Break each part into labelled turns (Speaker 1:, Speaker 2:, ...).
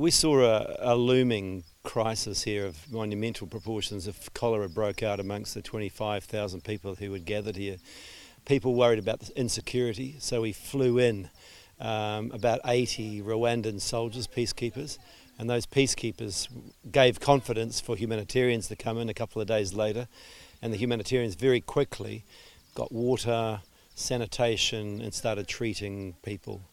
Speaker 1: We saw a looming crisis here of monumental proportions if cholera broke out amongst the 25,000 people who had gathered here. People worried about the insecurity, so we flew in about 80 Rwandan soldiers, peacekeepers, and those peacekeepers gave confidence for humanitarians to come in a couple of days later, and the humanitarians very quickly got water, sanitation, and started treating people,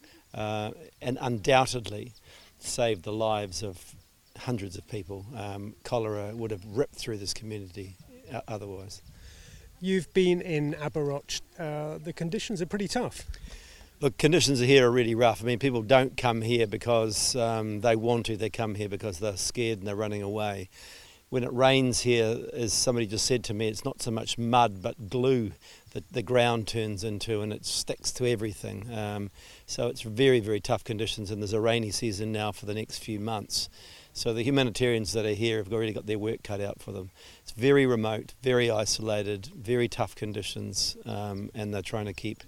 Speaker 1: and undoubtedly saved the lives of hundreds of people. Cholera would have ripped through this community otherwise.
Speaker 2: You've been in Aberoch. The conditions are pretty tough.
Speaker 1: Look, conditions here are really rough. I mean, people don't come here because they want to. They come here because they're scared and they're running away. When it rains here, as somebody just said to me, it's not so much mud but glue that the ground turns into, and it sticks to everything. So it's very, very tough conditions, and there's a rainy season now for the next few months. So the humanitarians that are here have already got their work cut out for them. It's very remote, very isolated, very tough conditions, and they're trying to keep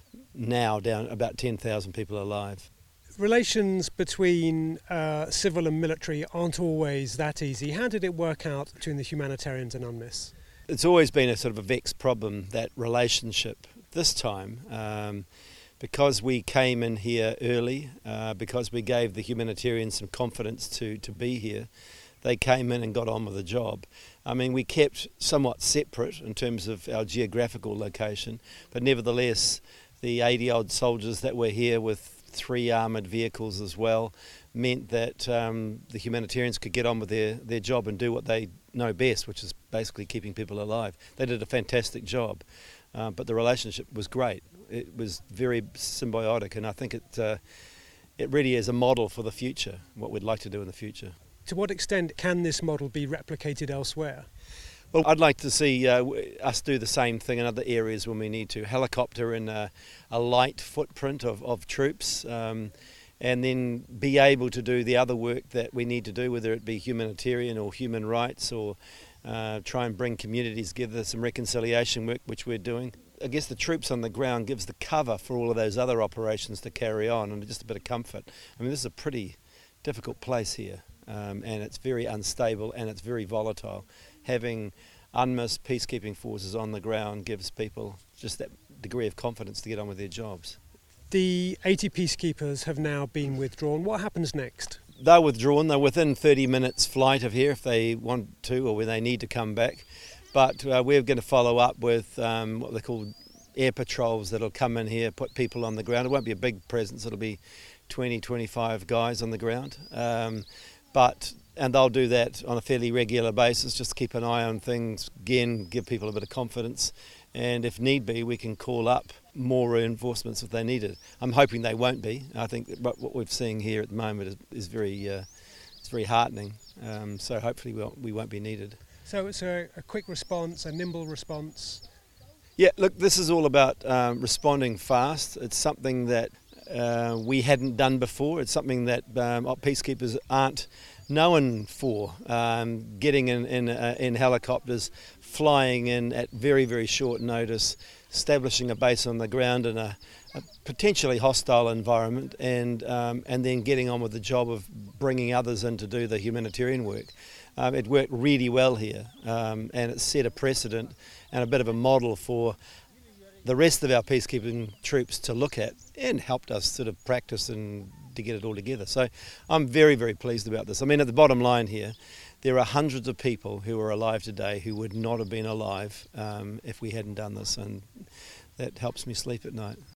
Speaker 1: now down about 10,000 people alive.
Speaker 2: Relations between civil and military aren't always that easy. How did it work out between the humanitarians and UNMISS?
Speaker 1: It's always been a sort of a vexed problem, that relationship. This time, because we came in here early, because we gave the humanitarians some confidence to be here, they came in and got on with the job. I mean, we kept somewhat separate in terms of our geographical location, but nevertheless, the 80-odd soldiers that were here with 3 armoured vehicles as well meant that the humanitarians could get on with their job and do what they know best, which is basically keeping people alive. They did a fantastic job, but the relationship was great. It was very symbiotic, and I think it really is a model for the future, what we'd like to do in the future.
Speaker 2: To what extent can this model be replicated elsewhere?
Speaker 1: Well, I'd like to see us do the same thing in other areas when we need to. Helicopter in a light footprint of troops, and then be able to do the other work that we need to do, whether it be humanitarian or human rights, or try and bring communities together, some reconciliation work which we're doing. I guess the troops on the ground gives the cover for all of those other operations to carry on, and just a bit of comfort. I mean, this is a pretty difficult place here, and it's very unstable and it's very volatile. Having UNMISS peacekeeping forces on the ground gives people just that degree of confidence to get on with their jobs.
Speaker 2: The 80 peacekeepers have now been withdrawn. What happens next?
Speaker 1: They're withdrawn. They're within 30 minutes flight of here if they want to or when they need to come back. But we're going to follow up with what they call air patrols that'll come in here, put people on the ground. It won't be a big presence. It'll be 20, 25 guys on the ground. And they'll do that on a fairly regular basis, just to keep an eye on things, again, give people a bit of confidence. And if need be, we can call up more reinforcements if they need it. I'm hoping they won't be. I think that what we're seeing here at the moment is very heartening. So hopefully we won't be needed.
Speaker 2: So it's a quick response, a nimble response.
Speaker 1: Yeah, look, this is all about responding fast. It's something that we hadn't done before. It's something that peacekeepers aren't known for, getting in helicopters, flying in at very, very short notice, establishing a base on the ground in a potentially hostile environment, and then getting on with the job of bringing others in to do the humanitarian work. It worked really well here, and it set a precedent and a bit of a model for the rest of our peacekeeping troops to look at, and helped us sort of practice and to get it all together. So I'm very, very pleased about this. I mean, at the bottom line here, there are hundreds of people who are alive today who would not have been alive if we hadn't done this, and that helps me sleep at night.